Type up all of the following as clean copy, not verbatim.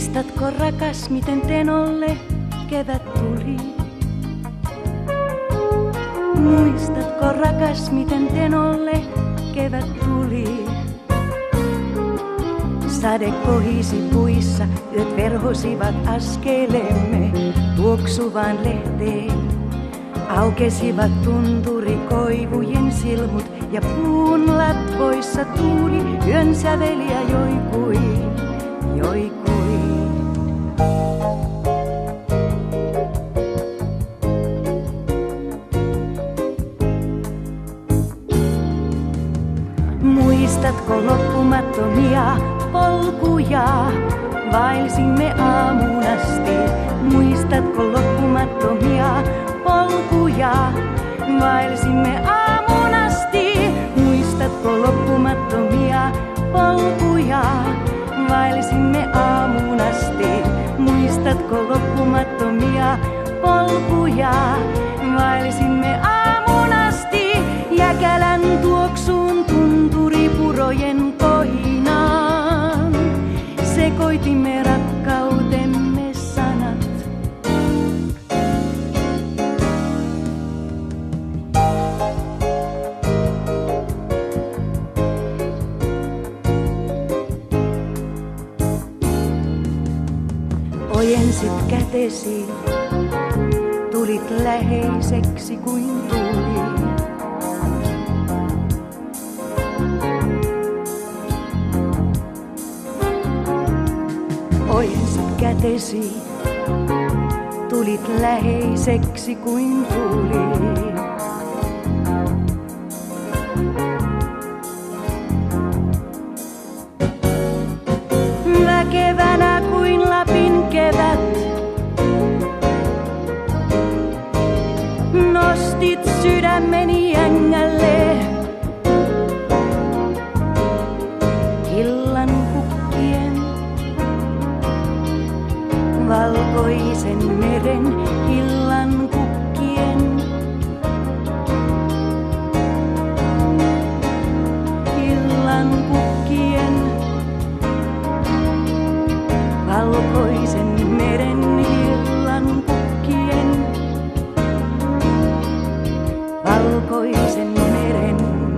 Muistatko rakas, miten Tenolle kevät tuli? Muistatko rakas, miten Tenolle kevät tuli? Sade kohisi puissa, yöt verhosivat askelemme tuoksuvaan lehteen. Aukesivat tunturikoivujen silmut ja puun latvoissa tuuli yön säveliä joikui, joikui. Muistatko loppumattomia polkuja, vaelsimme aamuun asti? Muistatko loppumattomia polkuja, vaelsimme aamuun asti? Muistatko loppumattomia polkuja, vaelsimme aamuun asti? Muistatko loppumattomia polkuja, vaelsimme aamuun asti? Jäkälän tuoksuun tunturipurojen kohinaan sekoitimme rakkautemme sanat. Ojensit kätesi, tulit läheiseksi kuin tuli. Ojensit kätesi, tulit läheiseksi kuin tuli. Väkevänä kuin Lapin kevät, nostit sydämeni jängälle. Illan kukkien, valkoisen meren illan kukkien. Illan kukkien, valkoisen meren illan kukkien. Valkoisen meren.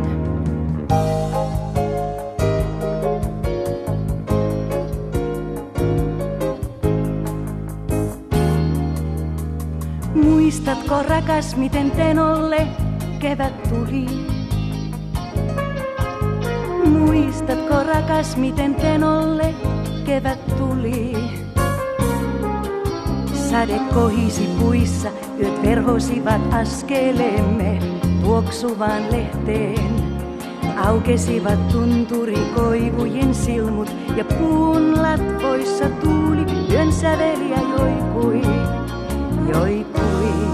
Muistatko rakas, miten Tenolle kevät tuli? Muistatko rakas, miten Tenolle kevät tuli? Sade kohisi puissa, yöt verhosivat askeleemme tuoksuvaan lehteen. Aukesivat tunturikoivujen silmut ja puun latvoissa tuuli yön säveliä joikui, joikui.